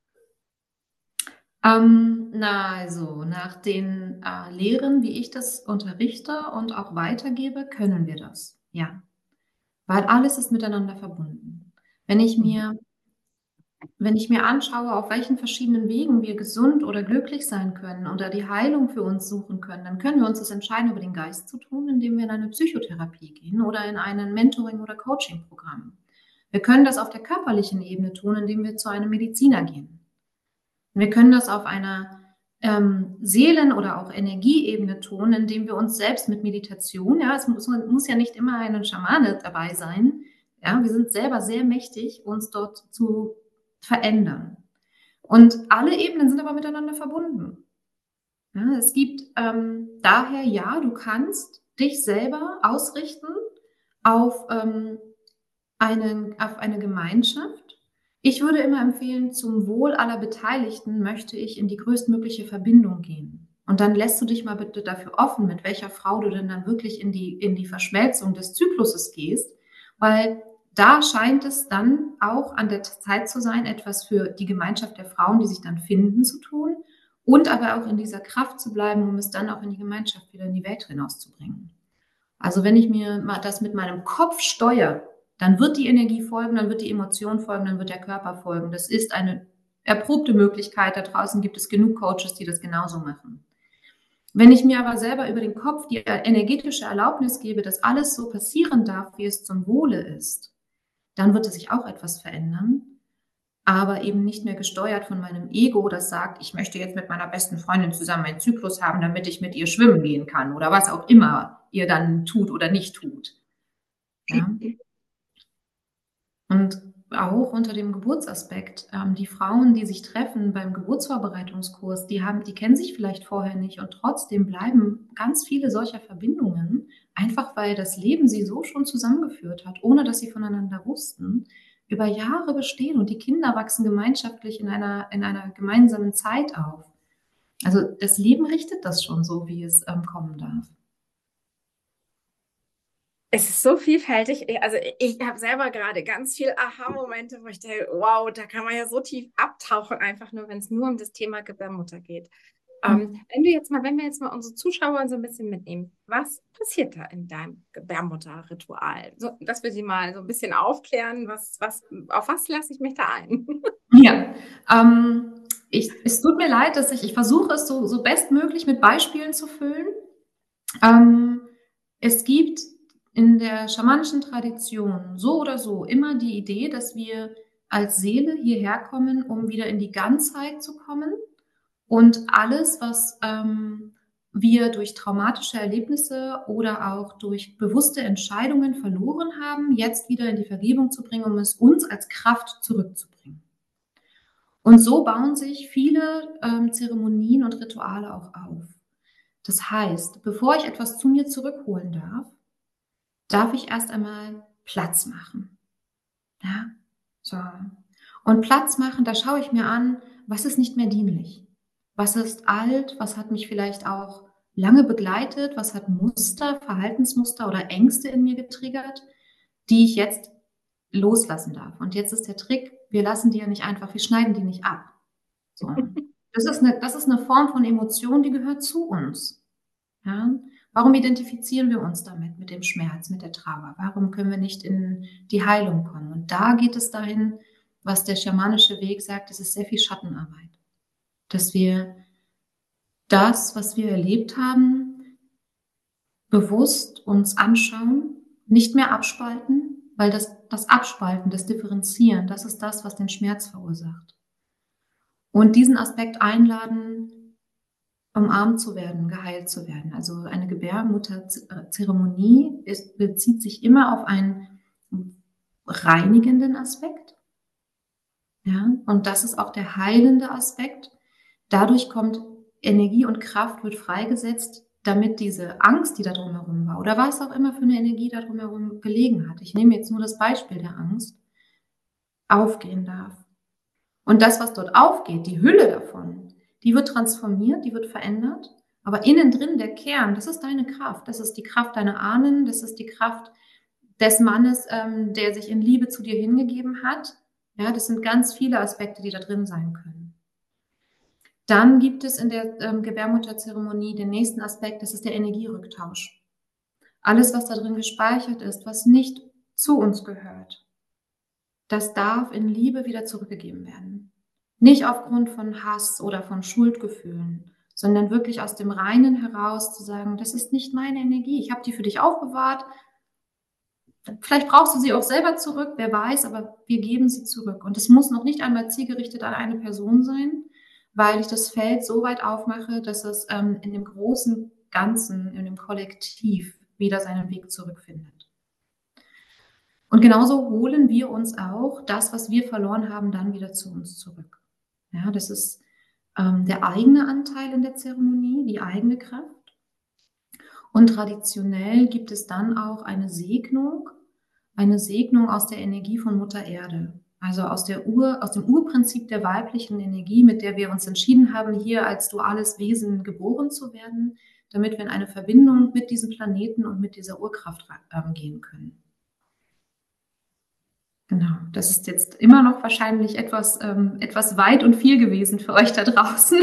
Also nach den Lehren, wie ich das unterrichte und auch weitergebe, können wir das. Ja, weil alles ist miteinander verbunden. Wenn ich mir anschaue, auf welchen verschiedenen Wegen wir gesund oder glücklich sein können oder die Heilung für uns suchen können, dann können wir uns das entscheiden, über den Geist zu tun, indem wir in eine Psychotherapie gehen oder in ein Mentoring- oder Coaching-Programm. Wir können das auf der körperlichen Ebene tun, indem wir zu einem Mediziner gehen. Wir können das auf einer Seelen- oder auch Energieebene tun, indem wir uns selbst mit Meditation, ja, es muss ja nicht immer eine Schamane dabei sein, ja, wir sind selber sehr mächtig, uns dort zu verändern. Und alle Ebenen sind aber miteinander verbunden. Ja, es gibt daher, ja, du kannst dich selber ausrichten auf eine Gemeinschaft. Ich würde immer empfehlen, zum Wohl aller Beteiligten möchte ich in die größtmögliche Verbindung gehen. Und dann lässt du dich mal bitte dafür offen, mit welcher Frau du denn dann wirklich in die Verschmelzung des Zykluses gehst, weil da scheint es dann auch an der Zeit zu sein, etwas für die Gemeinschaft der Frauen, die sich dann finden, zu tun und aber auch in dieser Kraft zu bleiben, um es dann auch in die Gemeinschaft wieder in die Welt hinauszubringen. Also wenn ich mir mal das mit meinem Kopf steuere, dann wird die Energie folgen, dann wird die Emotion folgen, dann wird der Körper folgen. Das ist eine erprobte Möglichkeit. Da draußen gibt es genug Coaches, die das genauso machen. Wenn ich mir aber selber über den Kopf die energetische Erlaubnis gebe, dass alles so passieren darf, wie es zum Wohle ist, dann wird es sich auch etwas verändern, aber eben nicht mehr gesteuert von meinem Ego, das sagt, ich möchte jetzt mit meiner besten Freundin zusammen einen Zyklus haben, damit ich mit ihr schwimmen gehen kann oder was auch immer ihr dann tut oder nicht tut. Ja? Und auch unter dem Geburtsaspekt, die Frauen, die sich treffen beim Geburtsvorbereitungskurs, die kennen sich vielleicht vorher nicht und trotzdem bleiben ganz viele solcher Verbindungen, einfach weil das Leben sie so schon zusammengeführt hat, ohne dass sie voneinander wussten, über Jahre bestehen und die Kinder wachsen gemeinschaftlich in einer gemeinsamen Zeit auf. Also das Leben richtet das schon so, wie es kommen darf. Es ist so vielfältig. Also ich habe selber gerade ganz viel Aha-Momente, wo ich denke, wow, da kann man ja so tief abtauchen, einfach nur, wenn es nur um das Thema Gebärmutter geht. Wenn wir jetzt mal unsere Zuschauer so ein bisschen mitnehmen, was passiert da in deinem Gebärmutterritual? So, dass wir sie mal so ein bisschen aufklären, auf was lasse ich mich da ein? Ja, es tut mir leid, dass ich versuche es so bestmöglich mit Beispielen zu füllen. Es gibt in der schamanischen Tradition so oder so immer die Idee, dass wir als Seele hierher kommen, um wieder in die Ganzheit zu kommen und alles, was wir durch traumatische Erlebnisse oder auch durch bewusste Entscheidungen verloren haben, jetzt wieder in die Vergebung zu bringen, um es uns als Kraft zurückzubringen. Und so bauen sich viele Zeremonien und Rituale auch auf. Das heißt, bevor ich etwas zu mir zurückholen darf ich erst einmal Platz machen. Ja, so. Und Platz machen, da schaue ich mir an, was ist nicht mehr dienlich? Was ist alt? Was hat mich vielleicht auch lange begleitet? Was hat Muster, Verhaltensmuster oder Ängste in mir getriggert, die ich jetzt loslassen darf? Und jetzt ist der Trick, wir lassen die ja nicht einfach, wir schneiden die nicht ab. So. Das ist eine Form von Emotion, die gehört zu uns. Ja? Warum identifizieren wir uns damit, mit dem Schmerz, mit der Trauer? Warum können wir nicht in die Heilung kommen? Und da geht es dahin, was der schamanische Weg sagt, es ist sehr viel Schattenarbeit. Dass wir das, was wir erlebt haben, bewusst uns anschauen, nicht mehr abspalten, weil das Abspalten, das Differenzieren, das ist das, was den Schmerz verursacht. Und diesen Aspekt einladen, umarmt zu werden, geheilt zu werden. Also eine Gebärmutterzeremonie bezieht sich immer auf einen reinigenden Aspekt. Ja, und das ist auch der heilende Aspekt. Dadurch kommt Energie und Kraft, wird freigesetzt, damit diese Angst, die da drumherum war, oder was auch immer für eine Energie da drumherum gelegen hat, ich nehme jetzt nur das Beispiel der Angst, aufgehen darf. Und das, was dort aufgeht, die Hülle davon, die wird transformiert, die wird verändert, aber innen drin der Kern, das ist deine Kraft, das ist die Kraft deiner Ahnen, das ist die Kraft des Mannes, der sich in Liebe zu dir hingegeben hat. Ja, das sind ganz viele Aspekte, die da drin sein können. Dann gibt es in der Gebärmutterzeremonie den nächsten Aspekt, das ist der Energierücktausch. Alles, was da drin gespeichert ist, was nicht zu uns gehört, das darf in Liebe wieder zurückgegeben werden. Nicht aufgrund von Hass oder von Schuldgefühlen, sondern wirklich aus dem Reinen heraus zu sagen, das ist nicht meine Energie, ich habe die für dich aufbewahrt, vielleicht brauchst du sie auch selber zurück, wer weiß, aber wir geben sie zurück. Und es muss noch nicht einmal zielgerichtet an eine Person sein, weil ich das Feld so weit aufmache, dass es in dem großen Ganzen, in dem Kollektiv wieder seinen Weg zurückfindet. Und genauso holen wir uns auch das, was wir verloren haben, dann wieder zu uns zurück. Ja, das ist der eigene Anteil in der Zeremonie, die eigene Kraft. Und traditionell gibt es dann auch eine Segnung aus der Energie von Mutter Erde. Also aus dem Urprinzip der weiblichen Energie, mit der wir uns entschieden haben, hier als duales Wesen geboren zu werden, damit wir in eine Verbindung mit diesem Planeten und mit dieser Urkraft gehen können. Genau, das ist jetzt immer noch wahrscheinlich etwas weit und viel gewesen für euch da draußen.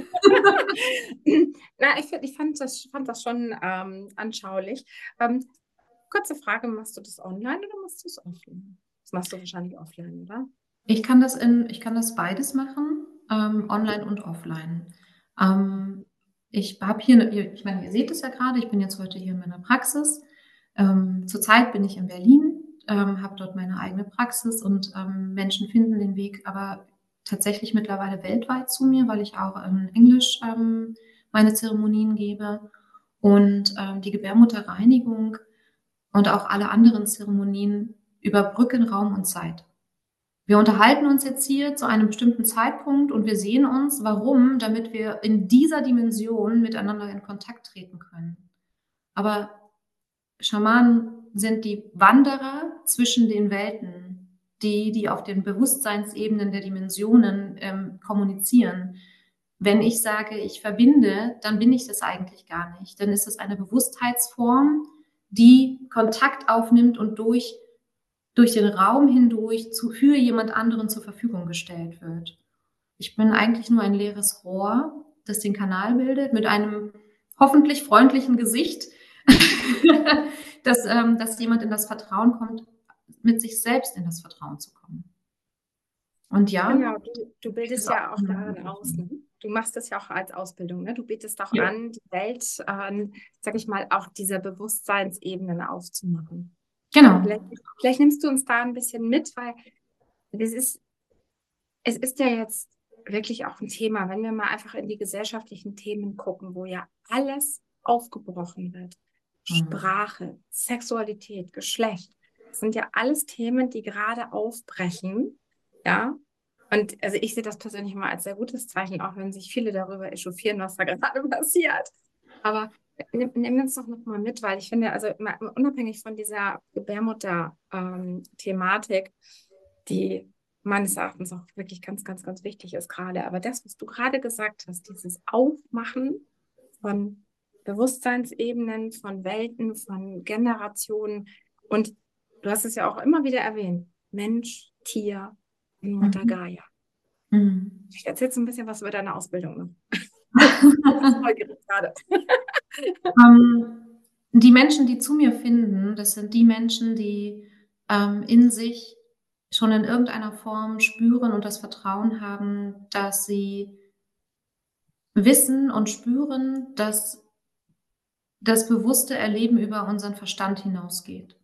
Na, ich fand das schon anschaulich. Kurze Frage, machst du das online oder machst du es offline? Das machst du wahrscheinlich offline, oder? Ich kann das beides machen, online und offline. Ich habe hier, ich meine, ihr seht es ja gerade, ich bin jetzt heute hier in meiner Praxis. Zurzeit bin ich in Berlin, habe dort meine eigene Praxis und Menschen finden den Weg aber tatsächlich mittlerweile weltweit zu mir, weil ich auch in Englisch meine Zeremonien gebe. Und die Gebärmutterreinigung und auch alle anderen Zeremonien überbrücken Raum und Zeit. Wir unterhalten uns jetzt hier zu einem bestimmten Zeitpunkt und wir sehen uns. Warum? Damit wir in dieser Dimension miteinander in Kontakt treten können. Aber Schamanen sind die Wanderer zwischen den Welten, die auf den Bewusstseinsebenen der Dimensionen kommunizieren. Wenn ich sage, ich verbinde, dann bin ich das eigentlich gar nicht. Dann ist es eine Bewusstheitsform, die Kontakt aufnimmt und durch den Raum hindurch für jemand anderen zur Verfügung gestellt wird. Ich bin eigentlich nur ein leeres Rohr, das den Kanal bildet, mit einem hoffentlich freundlichen Gesicht, dass jemand in das Vertrauen kommt, mit sich selbst in das Vertrauen zu kommen. Und ja. Genau, du bildest ja auch daran aus. Ne? Du machst das ja auch als Ausbildung. Ne? Du bietest auch an, die Welt, sag ich mal, auch diese Bewusstseinsebenen aufzumachen. Genau. Vielleicht nimmst du uns da ein bisschen mit, weil es ist ja jetzt wirklich auch ein Thema, wenn wir mal einfach in die gesellschaftlichen Themen gucken, wo ja alles aufgebrochen wird. Sprache, Sexualität, Geschlecht. Das sind ja alles Themen, die gerade aufbrechen. Ja. Und also ich sehe das persönlich mal als sehr gutes Zeichen, auch wenn sich viele darüber echauffieren, was da gerade passiert. Aber nimm uns doch noch mal mit, weil ich finde, also unabhängig von dieser Gebärmutter-Thematik, die meines Erachtens auch wirklich ganz, ganz, ganz wichtig ist gerade. Aber das, was du gerade gesagt hast, dieses Aufmachen von Bewusstseinsebenen, von Welten, von Generationen. Und du hast es ja auch immer wieder erwähnt. Mensch, Tier und Mutter Gaia. Ich erzähle jetzt ein bisschen was über deine Ausbildung noch. Neugierig gerade. Die Menschen, die zu mir finden, das sind die Menschen, die in sich schon in irgendeiner Form spüren und das Vertrauen haben, dass sie wissen und spüren, dass das bewusste Erleben über unseren Verstand hinausgeht.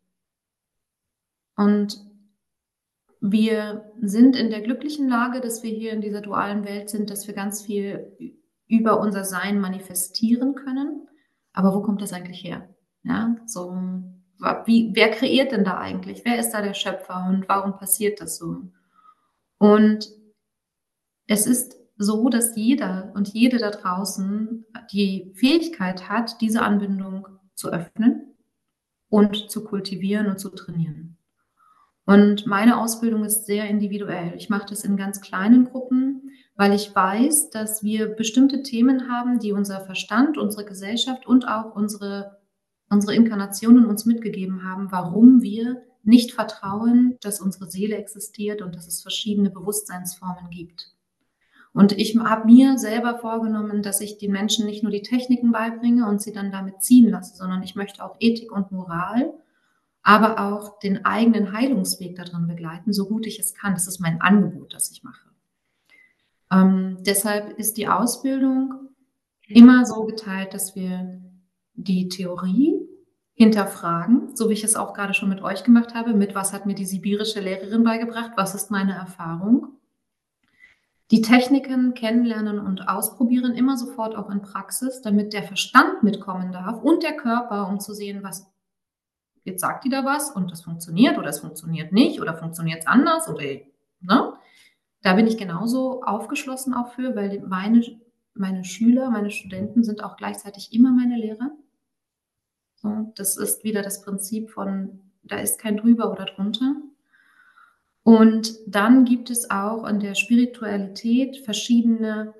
Und wir sind in der glücklichen Lage, dass wir hier in dieser dualen Welt sind, dass wir ganz viel über unser Sein manifestieren können. Aber wo kommt das eigentlich her? Ja, so, wer kreiert denn da eigentlich? Wer ist da der Schöpfer und warum passiert das so? Und es ist so, dass jeder und jede da draußen die Fähigkeit hat, diese Anbindung zu öffnen und zu kultivieren und zu trainieren. Und meine Ausbildung ist sehr individuell. Ich mache das in ganz kleinen Gruppen, weil ich weiß, dass wir bestimmte Themen haben, die unser Verstand, unsere Gesellschaft und auch unsere Inkarnationen uns mitgegeben haben, warum wir nicht vertrauen, dass unsere Seele existiert und dass es verschiedene Bewusstseinsformen gibt. Und ich habe mir selber vorgenommen, dass ich den Menschen nicht nur die Techniken beibringe und sie dann damit ziehen lasse, sondern ich möchte auch Ethik und Moral, aber auch den eigenen Heilungsweg darin begleiten, so gut ich es kann. Das ist mein Angebot, das ich mache. Deshalb ist die Ausbildung immer so geteilt, dass wir die Theorie hinterfragen, so wie ich es auch gerade schon mit euch gemacht habe, mit was hat mir die sibirische Lehrerin beigebracht, was ist meine Erfahrung. Die Techniken kennenlernen und ausprobieren, immer sofort auch in Praxis, damit der Verstand mitkommen darf und der Körper, um zu sehen, was jetzt sagt die da was und das funktioniert oder es funktioniert nicht oder funktioniert es anders oder, ne? Da bin ich genauso aufgeschlossen auch für, weil meine Schüler, meine Studenten sind auch gleichzeitig immer meine Lehrer. So, das ist wieder das Prinzip von, da ist kein drüber oder drunter. Und dann gibt es auch in der Spiritualität verschiedene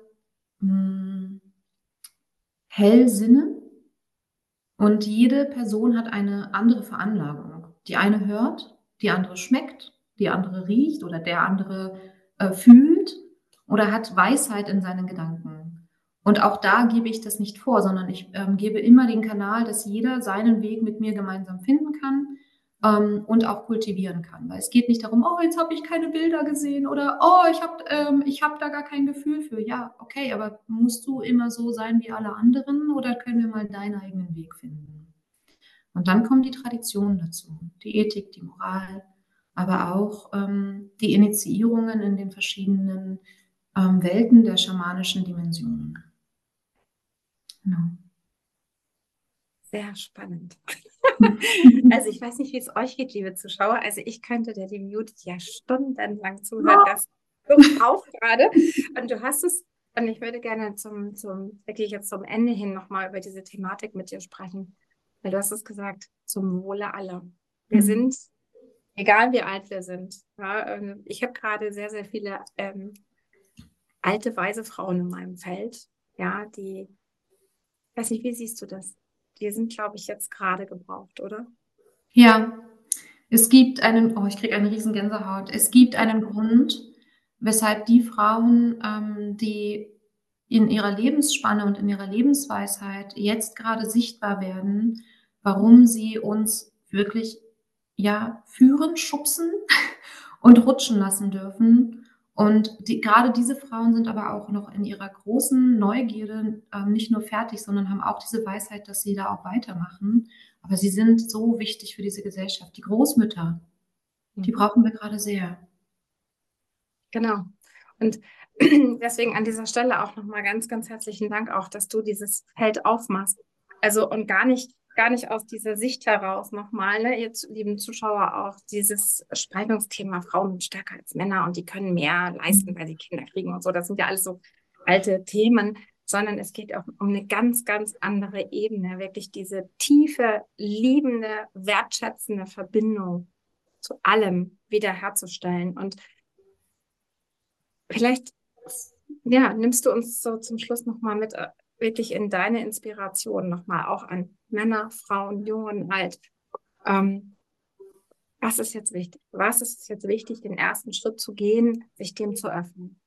Hellsinne und jede Person hat eine andere Veranlagung. Die eine hört, die andere schmeckt, die andere riecht oder der andere fühlt oder hat Weisheit in seinen Gedanken. Und auch da gebe ich das nicht vor, sondern ich gebe immer den Kanal, dass jeder seinen Weg mit mir gemeinsam finden kann und auch kultivieren kann. Weil es geht nicht darum, oh, jetzt habe ich keine Bilder gesehen oder oh, ich hab da gar kein Gefühl für. Ja, okay, aber musst du immer so sein wie alle anderen oder können wir mal deinen eigenen Weg finden? Und dann kommen die Traditionen dazu, die Ethik, die Moral, aber auch die Initiierungen in den verschiedenen Welten der schamanischen Dimensionen. Genau. Sehr spannend. Also ich weiß nicht, wie es euch geht, liebe Zuschauer. Also ich könnte der lieben Judith ja stundenlang zuhören, das auch gerade. Und du hast es, und ich würde gerne wirklich jetzt zum Ende hin nochmal über diese Thematik mit dir sprechen. Weil du hast es gesagt, zum Wohle aller. Wir sind, egal wie alt wir sind, ja, ich habe gerade sehr, sehr viele alte, weise Frauen in meinem Feld, ja, die, ich weiß nicht, wie siehst du das? Die sind, glaube ich, jetzt gerade gebraucht, oder? Ja, es gibt einen, oh, ich kriege eine riesen Gänsehaut. Es gibt einen Grund, weshalb die Frauen, die in ihrer Lebensspanne und in ihrer Lebensweisheit jetzt gerade sichtbar werden, warum sie uns wirklich, ja, führen, schubsen und rutschen lassen dürfen. Und gerade diese Frauen sind aber auch noch in ihrer großen Neugierde nicht nur fertig, sondern haben auch diese Weisheit, dass sie da auch weitermachen. Aber sie sind so wichtig für diese Gesellschaft. Die Großmütter, die brauchen wir gerade sehr. Genau. Und deswegen an dieser Stelle auch nochmal ganz, ganz herzlichen Dank auch, dass du dieses Feld aufmachst. Also und gar nicht aus dieser Sicht heraus nochmal, ne, jetzt lieben Zuschauer auch dieses Spaltungsthema Frauen sind stärker als Männer und die können mehr leisten, weil sie Kinder kriegen und so. Das sind ja alles so alte Themen, sondern es geht auch um eine ganz, ganz andere Ebene, wirklich diese tiefe, liebende, wertschätzende Verbindung zu allem wiederherzustellen. Und vielleicht, ja, nimmst du uns so zum Schluss nochmal mit, wirklich in deine Inspiration nochmal auch an Männer, Frauen, Jung und Alt. Was ist jetzt wichtig? Was ist jetzt wichtig, den ersten Schritt zu gehen, sich dem zu öffnen?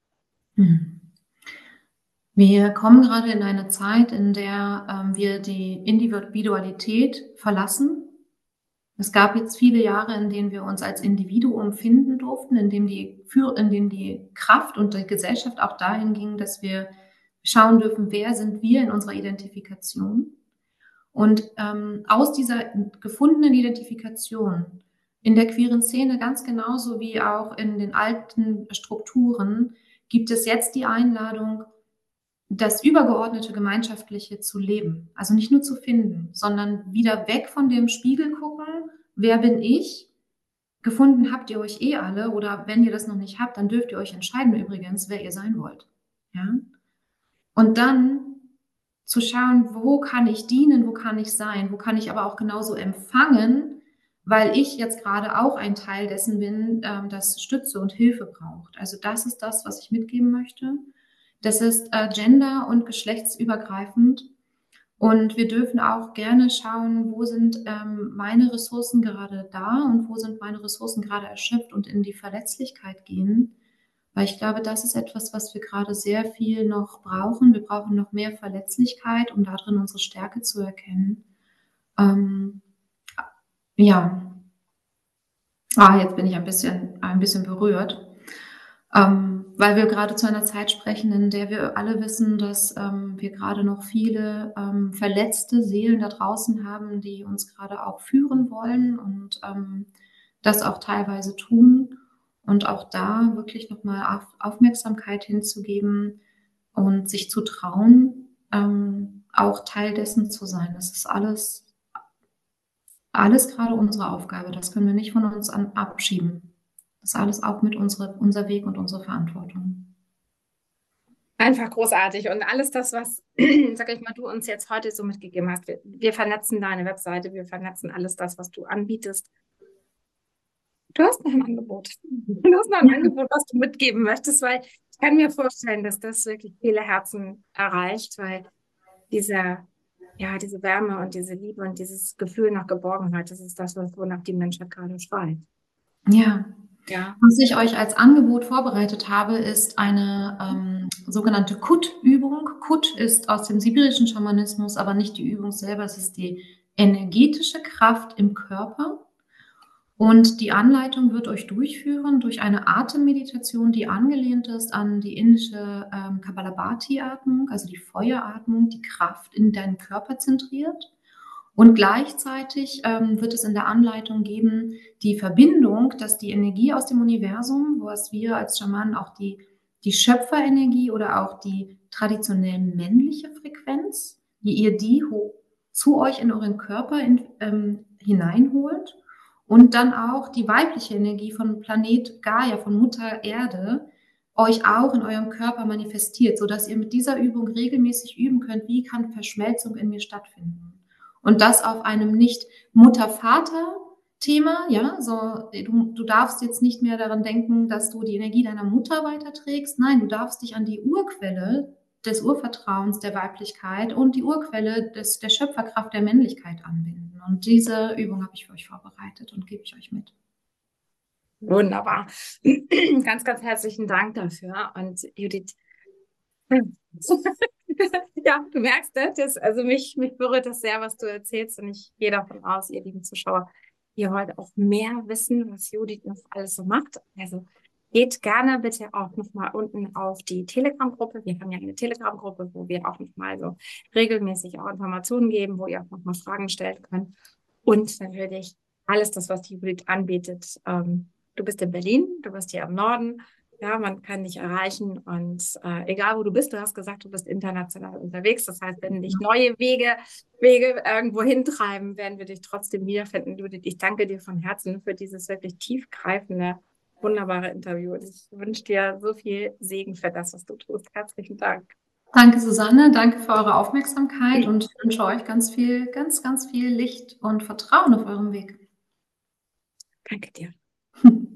Wir kommen gerade in eine Zeit, in der wir die Individualität verlassen. Es gab jetzt viele Jahre, in denen wir uns als Individuum finden durften, in denen die Kraft und die Gesellschaft auch dahin ging, dass wir schauen dürfen, wer sind wir in unserer Identifikation. Und aus dieser gefundenen Identifikation in der queeren Szene ganz genauso wie auch in den alten Strukturen gibt es jetzt die Einladung, das übergeordnete Gemeinschaftliche zu leben. Also nicht nur zu finden, sondern wieder weg von dem Spiegel gucken, wer bin ich? Gefunden habt ihr euch eh alle oder wenn ihr das noch nicht habt, dann dürft ihr euch entscheiden übrigens, wer ihr sein wollt. Ja? Und dann zu schauen, wo kann ich dienen, wo kann ich sein, wo kann ich aber auch genauso empfangen, weil ich jetzt gerade auch ein Teil dessen bin, das Stütze und Hilfe braucht. Also das ist das, was ich mitgeben möchte. Das ist gender- und geschlechtsübergreifend. Und wir dürfen auch gerne schauen, wo sind meine Ressourcen gerade da und wo sind meine Ressourcen gerade erschöpft und in die Verletzlichkeit gehen. Weil ich glaube, das ist etwas, was wir gerade sehr viel noch brauchen. Wir brauchen noch mehr Verletzlichkeit, um darin unsere Stärke zu erkennen. Ja. Jetzt bin ich ein bisschen berührt. Weil wir gerade zu einer Zeit sprechen, in der wir alle wissen, dass wir gerade noch viele verletzte Seelen da draußen haben, die uns gerade auch führen wollen und das auch teilweise tun. Und auch da wirklich nochmal Aufmerksamkeit hinzugeben und sich zu trauen, auch Teil dessen zu sein. Das ist alles alles gerade unsere Aufgabe. Das können wir nicht von uns abschieben. Das ist alles auch mit unser Weg und unsere Verantwortung. Einfach großartig. Und alles das, was, sag ich mal, du uns jetzt heute so mitgegeben hast, wir vernetzen deine Webseite, wir vernetzen alles das, was du anbietest. Du hast noch ein Angebot. Du hast noch ein Angebot, was du mitgeben möchtest, weil ich kann mir vorstellen, dass das wirklich viele Herzen erreicht, weil diese Wärme und diese Liebe und dieses Gefühl nach Geborgenheit, das ist das, wonach die Menschheit gerade schreit. Ja. Ja. Was ich euch als Angebot vorbereitet habe, ist eine sogenannte Kut-Übung. Kut ist aus dem sibirischen Schamanismus, aber nicht die Übung selber, es ist die energetische Kraft im Körper. Und die Anleitung wird euch durchführen durch eine Atemmeditation, die angelehnt ist an die indische Kapalabhati-Atmung, also die Feueratmung, die Kraft in deinen Körper zentriert. Und gleichzeitig wird es in der Anleitung geben, die Verbindung, dass die Energie aus dem Universum, was wir als Schamanen auch die Schöpferenergie oder auch die traditionell männliche Frequenz, wie ihr die zu euch in euren Körper hineinholt und dann auch die weibliche Energie von Planet Gaia, von Mutter Erde, euch auch in eurem Körper manifestiert, sodass ihr mit dieser Übung regelmäßig üben könnt, wie kann Verschmelzung in mir stattfinden. Und das auf einem nicht Mutter-Vater-Thema, ja, so, du darfst jetzt nicht mehr daran denken, dass du die Energie deiner Mutter weiterträgst. Nein, du darfst dich an die Urquelle des Urvertrauens der Weiblichkeit und die Urquelle der Schöpferkraft der Männlichkeit anbinden. Und diese Übung habe ich für euch vorbereitet und gebe ich euch mit. Wunderbar. Ganz, ganz herzlichen Dank dafür. Und Judith, ja, du merkst das, also mich berührt das sehr, was du erzählst, und ich gehe davon aus, ihr lieben Zuschauer, ihr wollt auch mehr wissen, was Judith noch alles so macht. Also geht gerne bitte auch nochmal unten auf die Telegram-Gruppe. Wir haben ja eine Telegram-Gruppe, wo wir auch nochmal so regelmäßig auch Informationen geben, wo ihr auch nochmal Fragen stellen könnt. Und natürlich alles das, was die Judith anbietet. Du bist in Berlin, du bist hier im Norden. Ja, man kann dich erreichen, und egal wo du bist, du hast gesagt, du bist international unterwegs. Das heißt, wenn dich neue Wege irgendwo hintreiben, werden wir dich trotzdem wiederfinden. Judith, ich danke dir von Herzen für dieses wirklich tiefgreifende, wunderbare Interview. Und ich wünsche dir so viel Segen für das, was du tust. Herzlichen Dank. Danke, Susanne. Danke für eure Aufmerksamkeit und ich wünsche euch ganz viel Licht und Vertrauen auf eurem Weg. Danke dir.